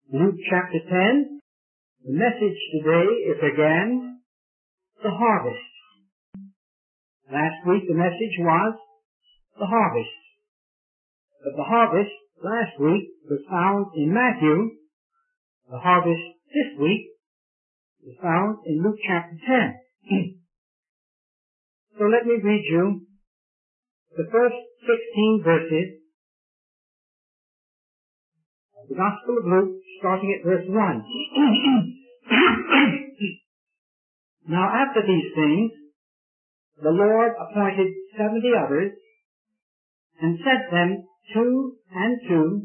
Luke chapter 10. The message today is again the harvest. Last week the message was the harvest. But the harvest last week was found in Matthew. The harvest this week is found in Luke chapter 10. So let me read you the first 16 verses of the Gospel of Luke, starting at verse 1. Now after these things, the Lord appointed 70 others, and sent them 2 and 2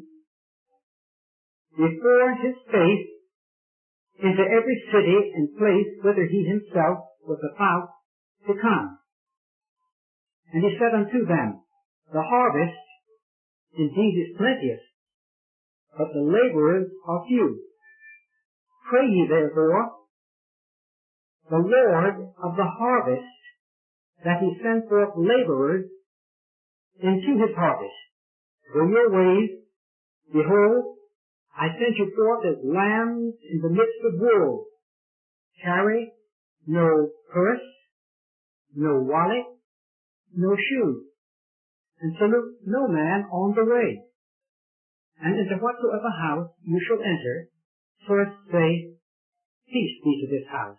before his face into every city and place whither he himself was about to come. And he said unto them, The harvest indeed is plenteous, but the laborers are few. Pray ye therefore the Lord of the harvest that he send forth laborers into his harvest. Go your ways, behold, I send you forth as lambs in the midst of wolves. Carry no purse, no wallet, no shoes, and salute no man on the way. And into whatsoever house you shall enter, first say, Peace be to this house.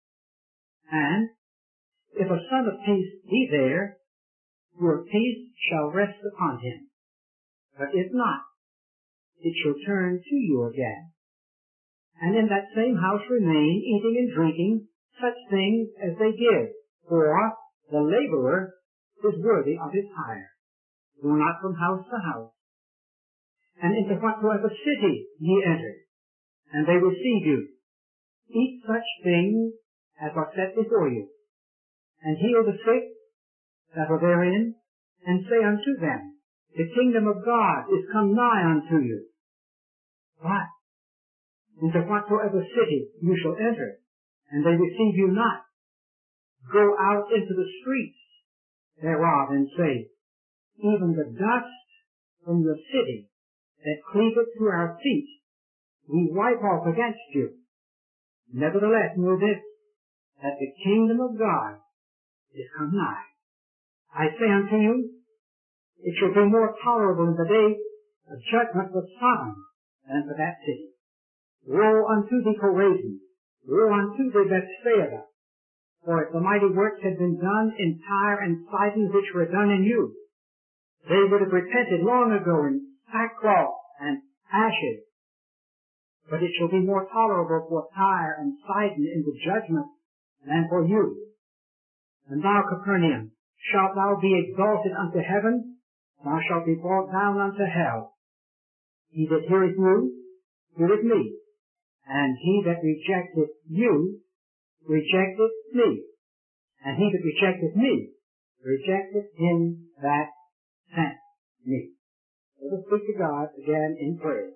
And if a son of peace be there, your peace shall rest upon him. But if not, it shall turn to you again. And in that same house remain, eating and drinking such things as they give, for the laborer is worthy of his hire. Go not from house to house. And into whatsoever city ye enter, and they receive you, eat such things as are set before you, and heal the sick that are therein, and say unto them, The kingdom of God is come nigh unto you. But into whatsoever city you shall enter, and they receive you not, go out into the streets thereof, and say, Even the dust from your city that cleaveth to our feet, we wipe off against you. Nevertheless, know this, that the kingdom of God is come nigh. I say unto you, it shall be more tolerable in the day of judgment for Sodom than for that city. Woe unto thee, Chorazin! Woe unto thee, Bethsaida! For if the mighty works had been done in Tyre and Sidon which were done in you, they would have repented long ago in sackcloth and ashes. But it shall be more tolerable for Tyre and Sidon in the judgment than for you. And thou, Capernaum, shalt thou be exalted unto heaven? Thou shalt be brought down unto hell. He that heareth you, heareth me. And he that rejecteth you, rejecteth me. And he that rejecteth me, rejecteth him that sent me. Let us speak to God again in prayer.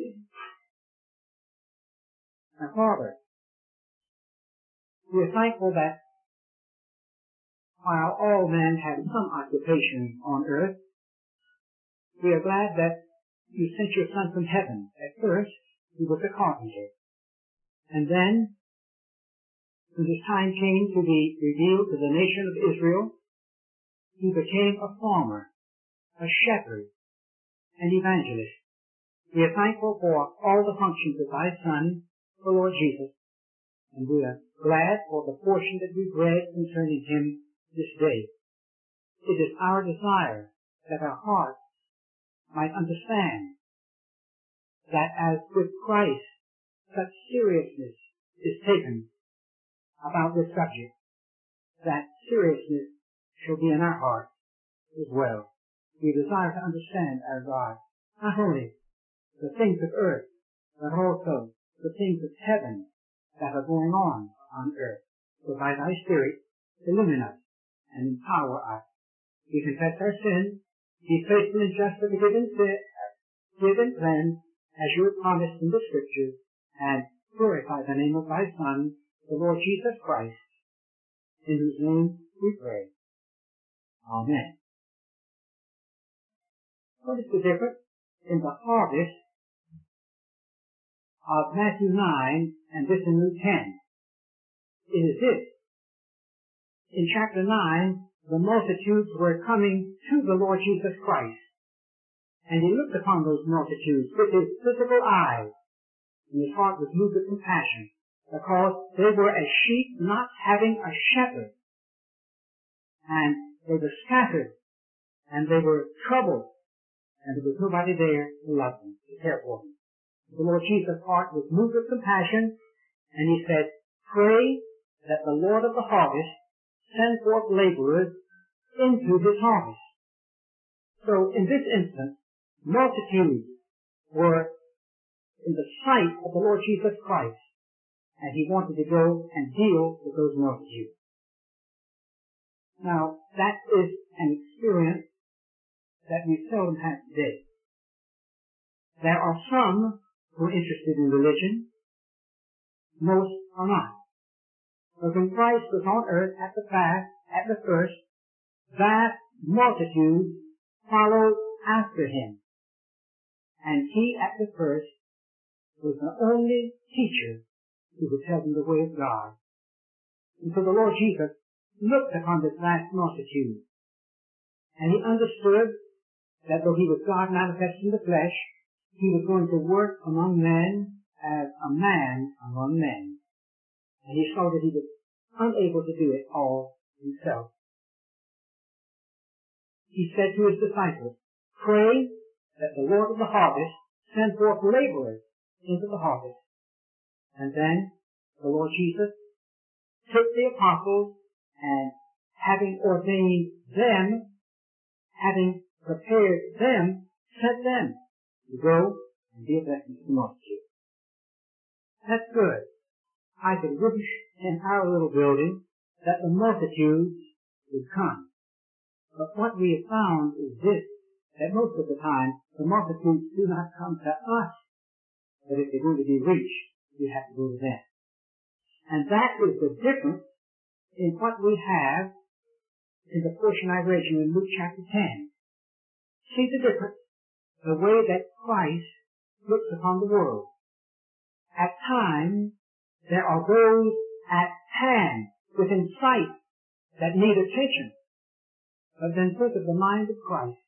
Now, Father, we are thankful that while all men have some occupation on earth, we are glad that you sent your Son from heaven. At first, he was a carpenter. And then, when his time came to be revealed to the nation of Israel, he became a farmer, a shepherd, an evangelist. We are thankful for all the functions of thy Son, the Lord Jesus, and we are glad for the portion that we've read concerning him this day. It is our desire that our hearts might understand that as with Christ such seriousness is taken about this subject, that seriousness shall be in our hearts as well. We desire to understand our God, not only the things of earth, but also the things of heaven that are going on earth. So by thy Spirit, illumine us and empower us. We confess our sins, be faithful and just to forgive and cleanse, as you have promised in the Scriptures, and glorify the name of thy Son, the Lord Jesus Christ, in whose name we pray. Amen. What is the difference in the harvest of Matthew 9 and this in Luke 10. It is this. In chapter 9, the multitudes were coming to the Lord Jesus Christ. And he looked upon those multitudes with his physical eyes, and his heart was moved with compassion, because they were as sheep not having a shepherd. And they were scattered, and they were troubled, and there was nobody there to love them, to care for them. The Lord Jesus' heart was moved with compassion, and he said, pray that the Lord of the harvest send forth laborers into his harvest. So in this instance, multitudes were in the sight of the Lord Jesus Christ, and he wanted to go and deal with those multitudes. Now, that is an experience that we seldom have today. There are some who are interested in religion. Most are not. But when Christ was on earth at the first, vast multitudes followed after him. And he at the first was the only teacher who would tell them the way of God. And so the Lord Jesus looked upon this vast multitude, and he understood that though he was God manifest in the flesh, he was going to work among men as a man among men. And he saw that he was unable to do it all himself. He said to his disciples, pray that the Lord of the harvest send forth laborers into the harvest. And then the Lord Jesus took the apostles, and having ordained them, having prepared them, sent them to go and be a blessing to the multitude. That's good. I could wish in our little building that the multitudes would come. But what we have found is this, that most of the time the multitudes do not come to us, but if they're going to be reached, we have to go to them. And that is the difference in what we have in the portion I read you in Luke chapter 10. See the difference? The way that Christ looks upon the world. At times, there are those at hand, within sight, that need attention. But then think of the mind of Christ.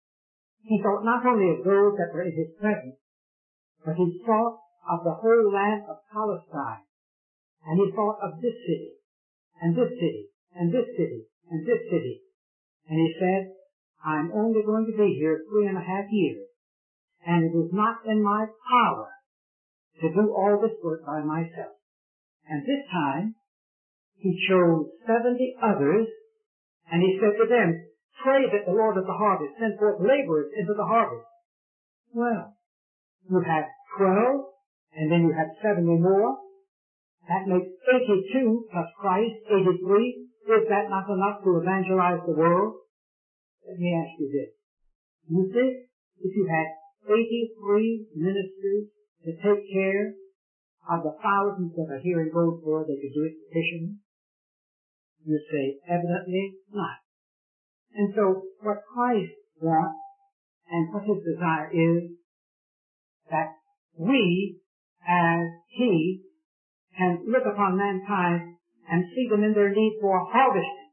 He thought not only of those that were in his presence, but he thought of the whole land of Palestine. And he thought of this city, and this city, and this city, and this city. And he said, I'm only going to be here 3.5 years, and it is not in my power to do all this work by myself. And this time, he chose 70 others, and he said to them, pray that the Lord of the harvest send forth laborers into the harvest. Well, you have 12, and then you have 70 more. That makes 82 plus Christ, 83. Is that not enough to evangelize the world? Let me ask you this. You think if you had 83 ministers to take care of the thousands that are here in Goldsboro, they could do it efficiently? You say, evidently not. And so what Christ wants and what his desire is that we, as he, can look upon mankind and see them in their need for harvesting.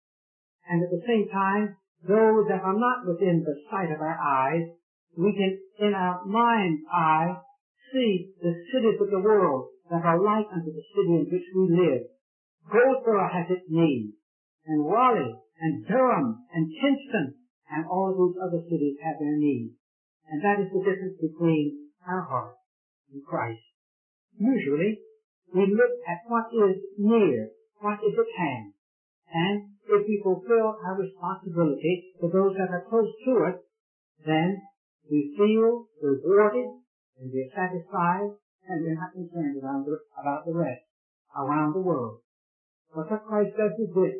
And at the same time, those that are not within the sight of our eyes, we can, in our mind's eye, see the cities of the world that are like unto the city in which we live. Goldsboro has its needs, and Raleigh, and Durham, and Kinston, and all of these other cities have their needs. And that is the difference between our heart and Christ. Usually, we look at what is near, what is at hand. And if we fulfill our responsibility to those that are close to us, then we feel rewarded, and we are satisfied, and we're not concerned about the rest around the world. But what Christ does is this.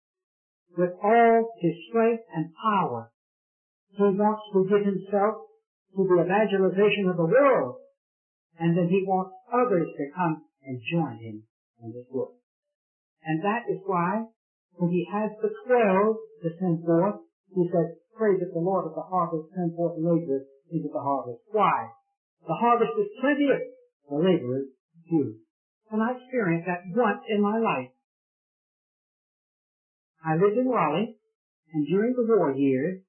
With all his strength and power, he wants to give himself to the evangelization of the world, and then he wants others to come and join him in this work. And that is why, when he has the 12 to send forth, he says, pray that the Lord of the harvest send forth laborers into the harvest. Why? The harvest is plenteous, the laborers few. And I experienced that once in my life. I lived in Raleigh, and during the war years,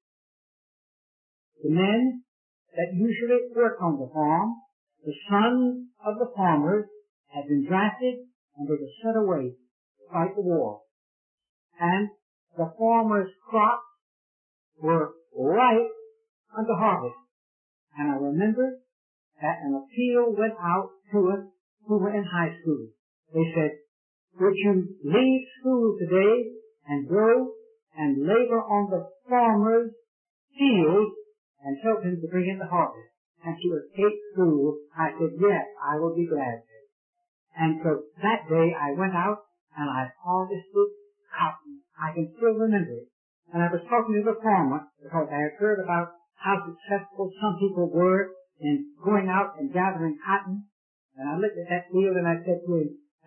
the men that usually work on the farm, the sons of the farmers, had been drafted and they were sent away to fight the war. And the farmers' crops were ripe unto harvest. And I remember that an appeal went out to us who were in high school. They said, would you leave school today and go and labor on the farmer's field and help him to bring in the harvest? And to escape school, I said, yes, I will be glad to. And so that day I went out and I harvested cotton. I can still remember it. And I was talking to the farmer because I had heard about how successful some people were in going out and gathering cotton. And I looked at that field and I said to him,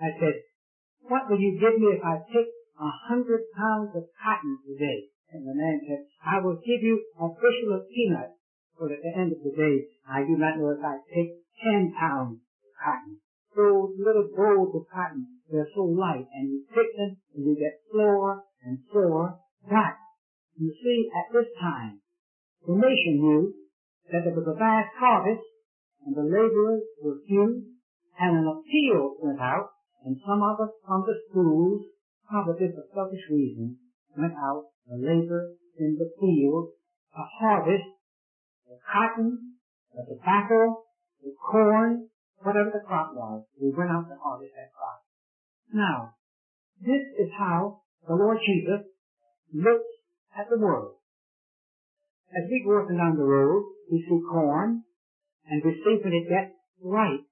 what will you give me if I pick 100 pounds of cotton today? And the man said, I will give you a bushel of peanuts. But at the end of the day, I do not know if I pick 10 pounds of cotton. Those little bowls of cotton, they're so light, and you pick them, and you get slower and slower. But, you see, at this time, the nation knew that there was a vast harvest, and the laborers were few, and an appeal went out, and some of us from the schools, probably for selfish reasons, went out to labor in the field to harvest the cotton, the tobacco, the corn, whatever the crop was. We went out to harvest that crop. Now, this is how the Lord Jesus looks at the world. As we go up and down the road, we see corn, and we see when it gets ripe.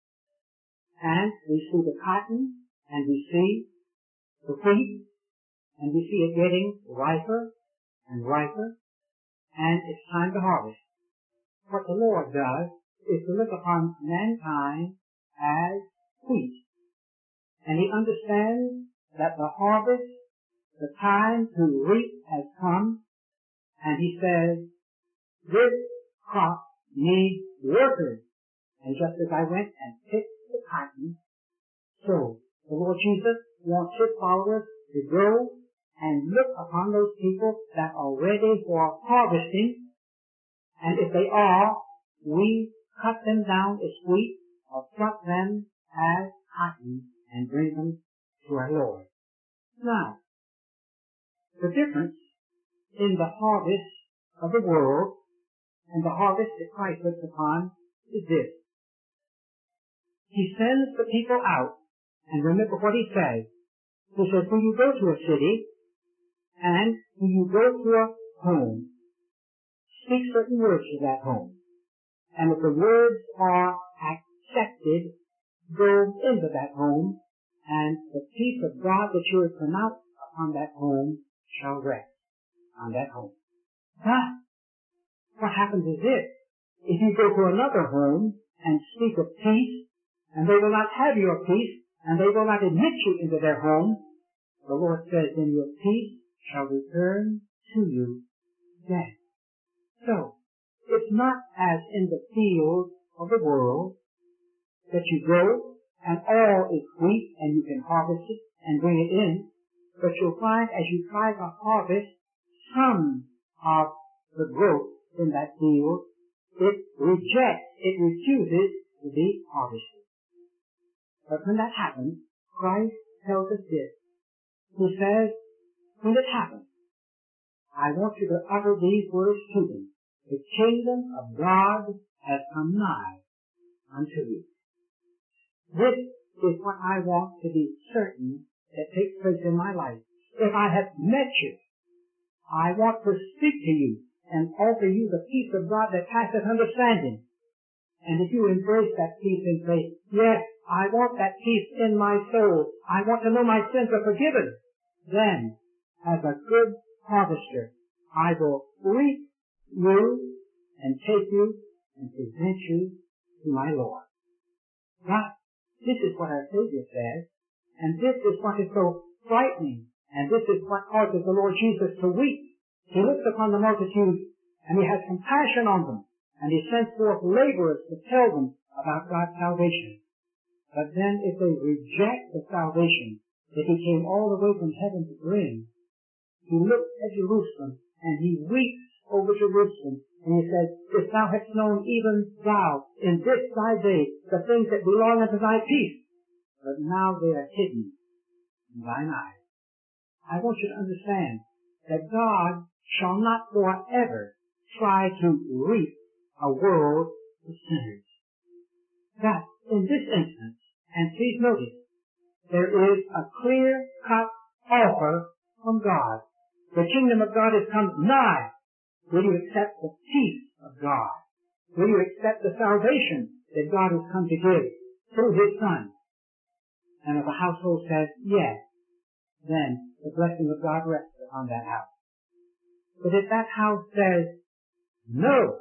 And we see the cotton, and we see the wheat, and we see it getting riper and riper, and it's time to harvest. What the Lord does is to look upon mankind as wheat. And He understands that the harvest, the time to reap has come, and He says, this crop needs workers. And just as I went and picked the cotton, so the Lord Jesus wants His followers to go and look upon those people that are ready for harvesting. And if they are, we cut them down as wheat or pluck them as cotton and bring them to our Lord. Now, the difference in the harvest of the world and the harvest that Christ looks upon is this. He sends the people out, and remember what He says. He says, when you go to a city, and when you go to a home, speak certain words to that home. And if the words are accepted, go into that home, and the peace of God that you have pronounced upon that home shall rest on that home. But what happens is this. If you go to another home and speak of peace, and they will not have your peace, and they will not admit you into their home, the Lord says, then your peace shall return to you again. So, it's not as in the field of the world that you go and all is wheat and you can harvest it and bring it in, but you'll find as you try to harvest some of the growth in that field, it rejects, it refuses to be harvested. But when that happens, Christ tells us this. He says, when it happens, I want you to utter these words to them. The kingdom of God has come nigh unto you. This is what I want to be certain that takes place in my life. If I have met you, I want to speak to you and offer you the peace of God that passeth understanding. And if you embrace that peace and say, yes, I want that peace in my soul, I want to know my sins are forgiven, then, as a good harvester, I will reap you and take you and present you to my Lord. But this is what our Savior says, and this is what is so frightening, and this is what causes the Lord Jesus to weep. He looks upon the multitude, and He has compassion on them, and He sends forth laborers to tell them about God's salvation. But then if they reject the salvation that he came all the way from heaven to bring, he looks at Jerusalem and he weeps over Jerusalem, and he says, if thou hadst known even thou in this thy day the things that belong unto thy peace, but now they are hidden in thine eyes. I want you to understand that God shall not forever try to reap a world of sinners. That in this instance, and please notice, there is a clear-cut offer from God. The kingdom of God has come nigh. Will you accept the peace of God? Will you accept the salvation that God has come to give through his Son? And if a household says yes, then the blessing of God rests upon that house. But if that house says no,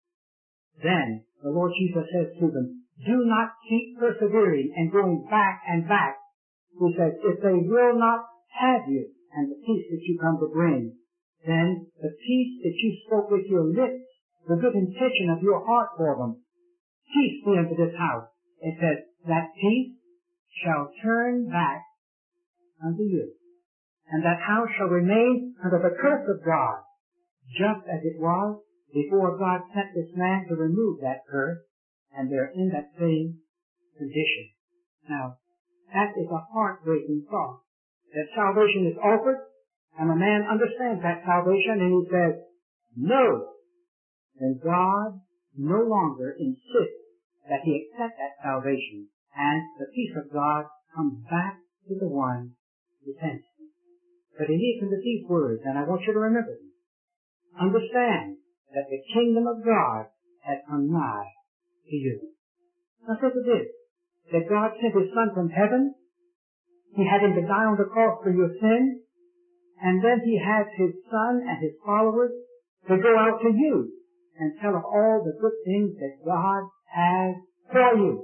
then the Lord Jesus says to them, do not keep persevering and going back and back. He says, if they will not have you and the peace that you come to bring, then the peace that you spoke with your lips, the good intention of your heart for them, peace be unto this house. It says, that peace shall turn back unto you, and that house shall remain under the curse of God, just as it was before God sent this man to remove that curse, and they're in that same condition. Now, that is a heartbreaking thought, that salvation is offered, and a man understands that salvation, and he says, no, then God no longer insists that he accept that salvation, and the peace of God comes back to the one who sends him. But he leaves him with these words, and I want you to remember them. Understand that the kingdom of God has come nigh to you. Now think of this, that God sent his Son from heaven. He had him to die on the cross for your sin, and then he has his Son and his followers to go out to you and tell of all the good things that God has for you.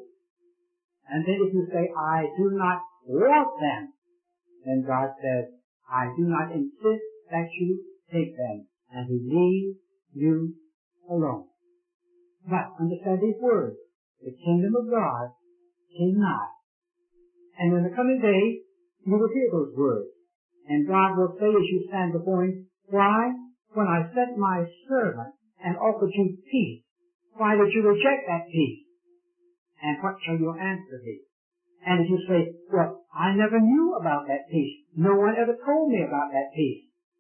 And then if you say, I do not want them, then God says, I do not insist that you take them, and he leaves you alone. But understand these words, the kingdom of God came nigh. And in the coming days, you will hear those words. And God will say as you stand before him, why, when I sent my servant and offered you peace, why did you reject that peace? And what shall your answer be? And if you say, well, I never knew about that peace. No one ever told me about that peace.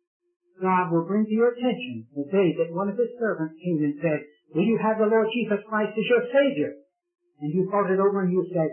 God will bring to your attention the day that one of his servants came and said, will you have the Lord Jesus Christ as your Savior? And you thought it over and you said,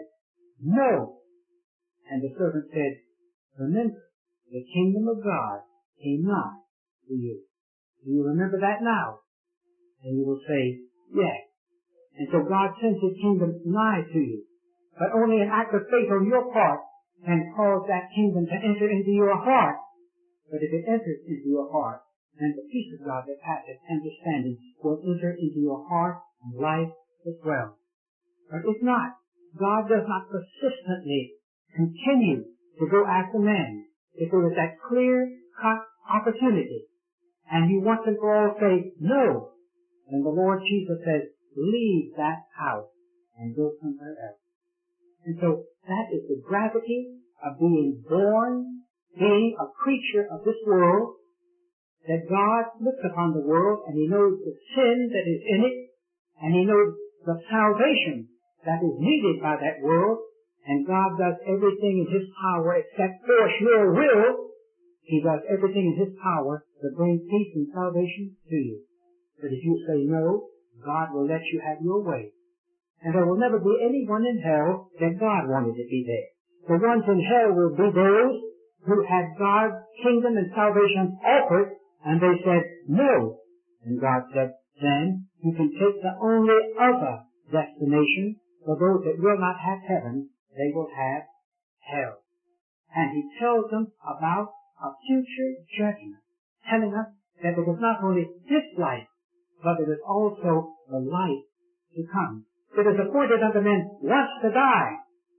no. And the servant said, remember, the kingdom of God came nigh to you. Do you remember that now? And you will say, yes. And so God sends his kingdom nigh to you. But only an act of faith on your part can cause that kingdom to enter into your heart. But if it enters into your heart, then the peace of God that passeth understanding will enter into your heart and life as well. But if not, God does not persistently continue to go after men. If there is that clear-cut opportunity, and you once and for all say no, then the Lord Jesus says, leave that house and go somewhere else. And so that is the gravity of being born, being a creature of this world, that God looks upon the world and he knows the sin that is in it, and he knows the salvation that is needed by that world, and God does everything in his power except force your will. He does everything in his power to bring peace and salvation to you. But if you say no, God will let you have your way. And there will never be anyone in hell that God wanted to be there. The ones in hell will be those who had God's kingdom and salvation offered, and they said no. And God said, then you can take the only other destination. For those that will not have heaven, they will have hell. And he tells them about a future judgment, telling us that it is not only this life, but it is also the life to come. It is appointed unto men once to die,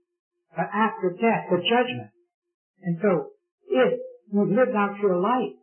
but after death, the judgment. And so, if you've lived out your life,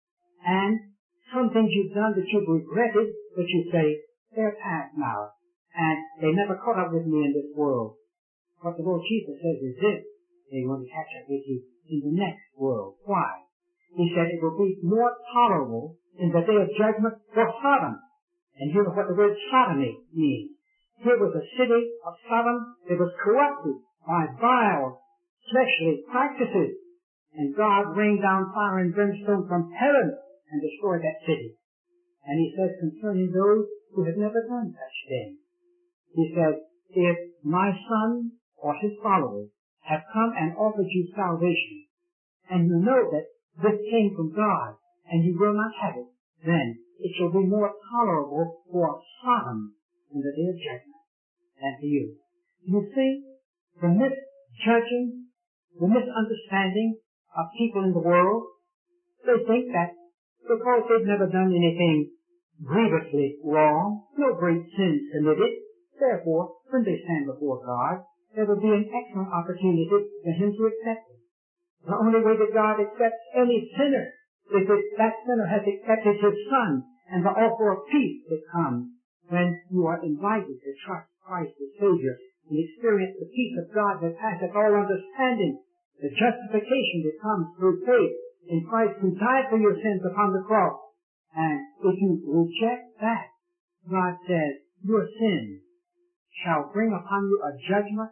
and some things you've done that you've regretted, but you say, they're past now, and they never caught up with me in this world. What the Lord Jesus says is this: they want to catch up with you in the next world. Why? He said it will be more tolerable in the day of judgment for Sodom. And you know what the word sodomy means. Here was a city of Sodom that was corrupted by vile, fleshly practices. And God rained down fire and brimstone from heaven and destroyed that city. And he says concerning those who have never done such things, he says, if my son or his followers have come and offered you salvation, and you know that this came from God, and you will not have it, then it shall be more tolerable for Sodom in the day of judgment than for you. You see, the misjudging, the misunderstanding of people in the world, they think that because they've never done anything grievously wrong, no great sins committed, therefore, when they stand before God, there will be an excellent opportunity for Him to accept them. The only way that God accepts any sinner is if that sinner has accepted His Son and the offer of peace that comes when you are invited to trust Christ as Savior and experience the peace of God that passeth all understanding, the justification that comes through faith in Christ who died for your sins upon the cross. And if you reject that, God says, your sin shall bring upon you a judgment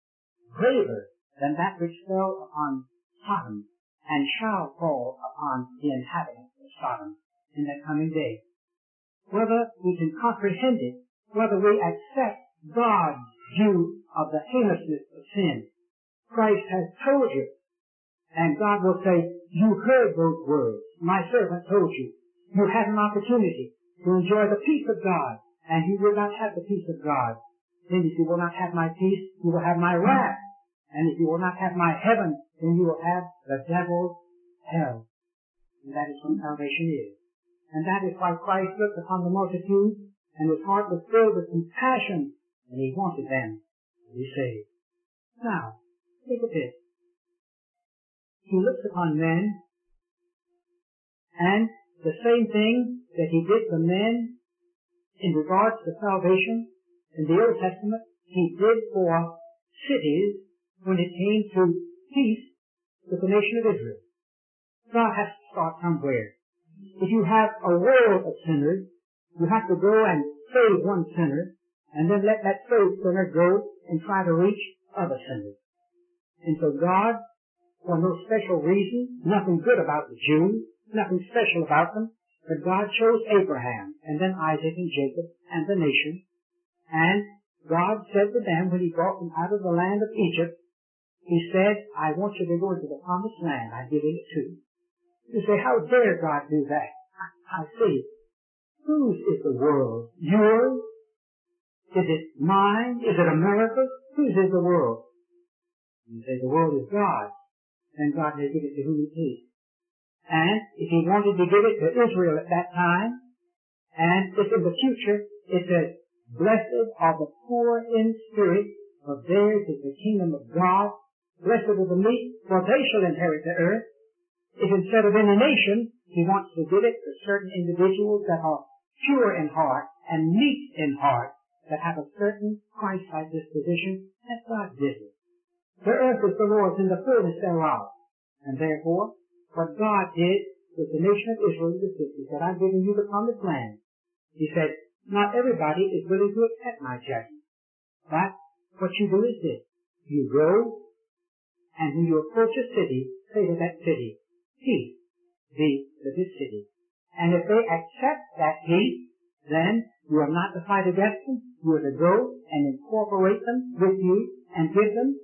greater than that which fell upon Sodom, and shall fall upon the inhabitants of Sodom in that coming day. Whether we can comprehend it, whether we accept God's view of the heinousness of sin, Christ has told you, and God will say, you heard those words, my servant told you. You had an opportunity to enjoy the peace of God, and you will not have the peace of God. Then if you will not have my peace, you will have my wrath. And if you will not have my heaven, then you will have the devil's hell. And that is what salvation is. And that is why Christ looked upon the multitude, and his heart was filled with compassion, and he wanted them to be saved. Now, look at this. He looks upon men, and the same thing that he did for men in regards to salvation in the Old Testament, he did for cities when it came to peace with the nation of Israel. God has to start somewhere. If you have a world of sinners, you have to go and save one sinner, and then let that saved sinner go and try to reach other sinners. And so God, for no special reason, nothing good about the Jews, nothing special about them, but God chose Abraham, and then Isaac and Jacob, and the nation. And God said to them, when he brought them out of the land of Egypt, he said, I want you to go into the promised land. I'm giving it to you. You say, how dare God do that? I see. Whose is the world? Yours? Is it mine? Is it America's? Whose is the world? You say, the world is God's. Then God may give it to whom he please. And if he wanted to give it to Israel at that time, and if in the future it says, blessed are the poor in spirit, for theirs is the kingdom of God. Blessed are the meek, for they shall inherit the earth. If instead of any nation, he wants to give it to certain individuals that are pure in heart and meek in heart, that have a certain Christ-like disposition, that's God's business. The earth is the Lord's and the fullness thereof. And therefore, what God did with the nation of Israel is this. He said, I'm giving you the promised land. He said, not everybody is willing to accept my judgment. But what you do is this. You go, and when you approach a city, say to that city, peace be to this city. And if they accept that peace, then you are not to fight against them. You are to go and incorporate them with you and give them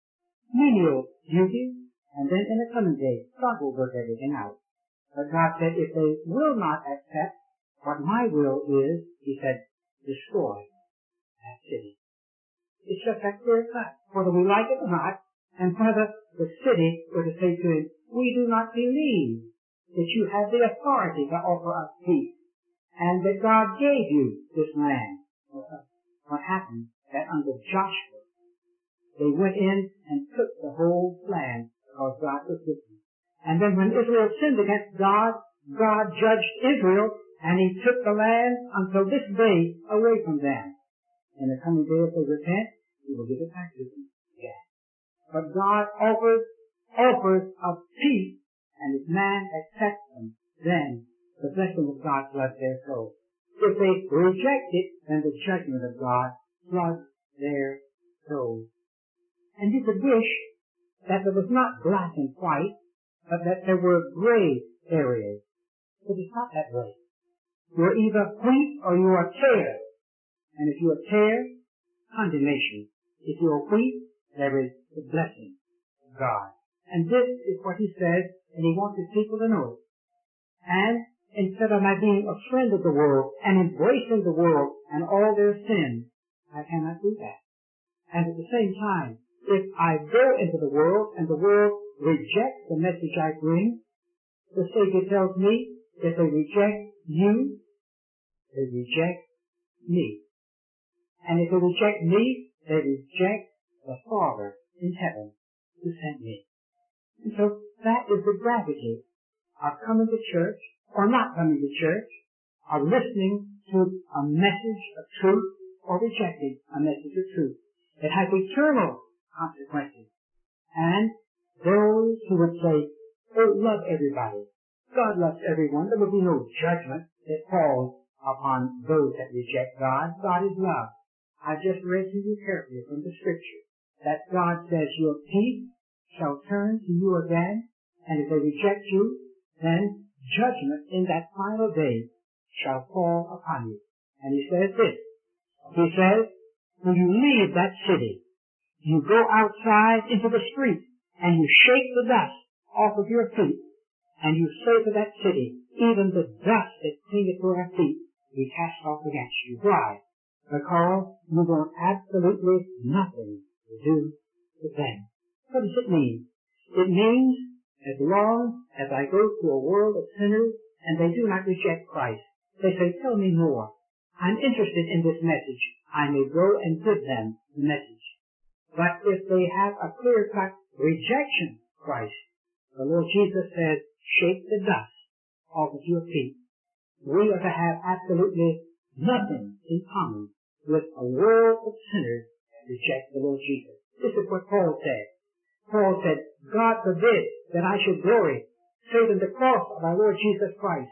menial duties. And then in the coming days, God will work everything out. But God said, if they will not accept what my will is, he said, destroy that city. It's just that clear cut. Whether we like it or not, and whether the city were to say to him, we do not believe that you have the authority to offer us peace, and that God gave you this land. What happened? That under Joshua, they went in and took the whole land, because God was with them. And then when Israel sinned against God, God judged Israel, and he took the land until this day away from them. In the coming day, if they repent, He will give it back to them again. But God offers of peace, and if man accepts them, then the blessing of God floods their soul. If they reject it, then the judgment of God floods their soul. And you could wish that there was not black and white, but that there were gray areas. But it's not that way. You're either wheat or you are tare. And if you are tare, condemnation. If you are wheat, there is the blessing of God. And this is what He says, and He wants His people to know it. And instead of my being a friend of the world and embracing the world and all their sins, I cannot do that. And at the same time, if I go into the world and the world rejects the message I bring, the Savior tells me, if they reject you, they reject me. And if they reject me, they reject the Father in heaven who sent me. And so that is the gravity of coming to church or not coming to church, of listening to a message of truth or rejecting a message of truth. It has eternal consequences. And those who would say, oh, love everybody. God loves everyone. There will be no judgment that falls upon those that reject God. God is love. I just read to you carefully from the Scripture that God says your peace shall turn to you again, and if they reject you, then judgment in that final day shall fall upon you. And He says this. He says, when you leave that city, you go outside into the street, and you shake the dust off of your feet, and you say to that city, even the dust that clingeth to our feet, we cast off against you. Why? Because you want absolutely nothing to do with them. What does it mean? It means as long as I go to a world of sinners and they do not reject Christ, they say, tell me more. I'm interested in this message. I may go and give them the message. But if they have a clear-cut rejection of Christ, the Lord Jesus says, shake the dust off of your feet. We are to have absolutely nothing in common with a world of sinners that reject the Lord Jesus. This is what Paul said. Paul said, God forbid that I should glory save in the cross of our Lord Jesus Christ,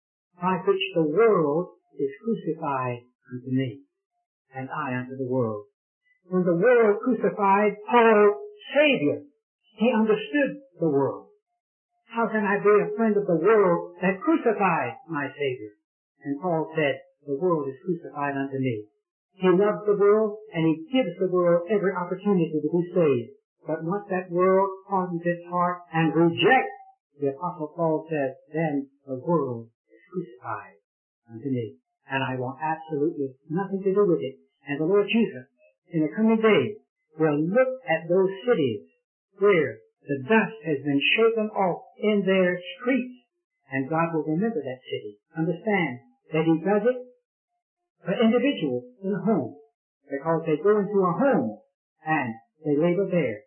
by which the world is crucified unto me, and I unto the world. When the world crucified Paul's Savior, he understood the world. How can I be a friend of the world that crucified my Savior? And Paul said, the world is crucified unto me. He loves the world, and He gives the world every opportunity to be saved. But once that world hardens its heart and rejects, the Apostle Paul says, then the world is crucified unto me. And I want absolutely nothing to do with it. And the Lord Jesus, in the coming days, will look at those cities where the dust has been shaken off in their streets, and God will remember that city. Understand that He does it for individuals in a home, because they go into a home and they labor there.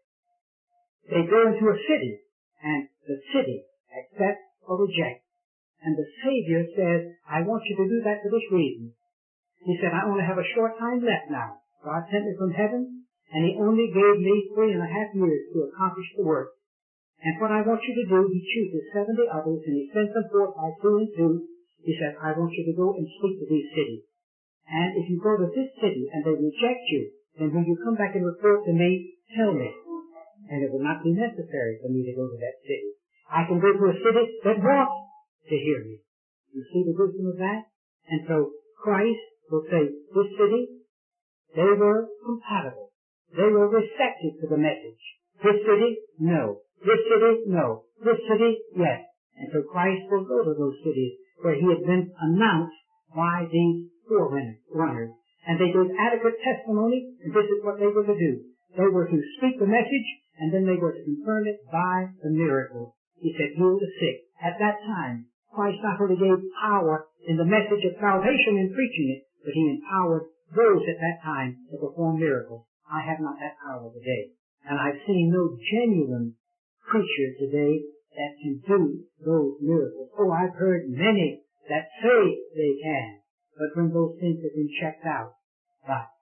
They go into a city, and the city accepts or rejects. And the Savior says, I want you to do that for this reason. He said, I only have a short time left now. God sent me from heaven, and He only gave me 3.5 years to accomplish the work. And what I want you to do, He chooses 70 others, and He sends them forth by 2 and 2. He says, I want you to go and speak to these cities. And if you go to this city and they reject you, then when you come back and report to me, tell me. And it will not be necessary for me to go to that city. I can go to a city that wants to hear me. You see the wisdom of that? And so Christ will say, this city, they were compatible. They were receptive to the message. This city, no. This city, no. This city, yes. And so Christ will go to those cities where He had been announced by these forerunners. And they gave adequate testimony, and this is what they were to do. They were to speak the message, and then they were to confirm it by the miracle. He said, heal the sick. At that time, Christ not only gave power in the message of salvation in preaching it, but He empowered those at that time to perform miracles. I have not that power today. And I've seen no genuine preacher today that can do those miracles. Oh, I've heard many that say they can. But when those things have been checked out by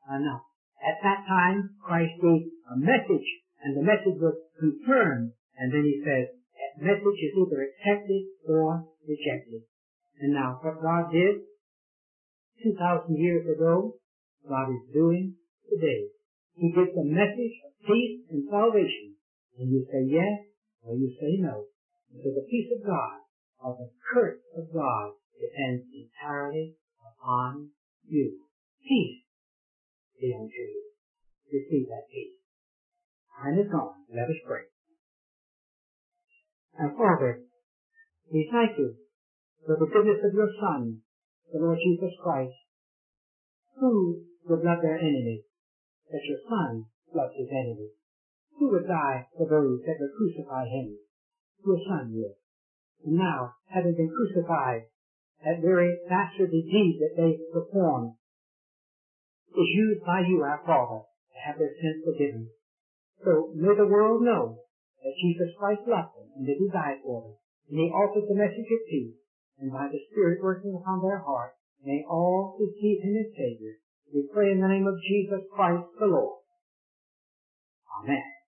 enough. At that time, Christ gave a message, and the message was confirmed. And then he says, that message is either accepted or rejected. And now, what God did 2,000 years ago, God is doing today. He gives a message of peace and salvation. And you say yes, or you say no. And so the peace of God, or the curse of God, depends entirely upon you. Peace be unto you. Receive that peace. Time is gone. Let us pray. And Father, we thank you for the goodness of your Son, the Lord Jesus Christ, who would love their enemies, that your Son loved his enemies, who would die for those that would crucify him. Your Son would. And now, having been crucified, that very dastardly deed that they performed is used by you, our Father, to have their sins forgiven. So may the world know that Jesus Christ loved them and that he died for them. And he offers the message of peace. And by the Spirit working upon their heart, may all receive him as Savior. We pray in the name of Jesus Christ the Lord. Amen.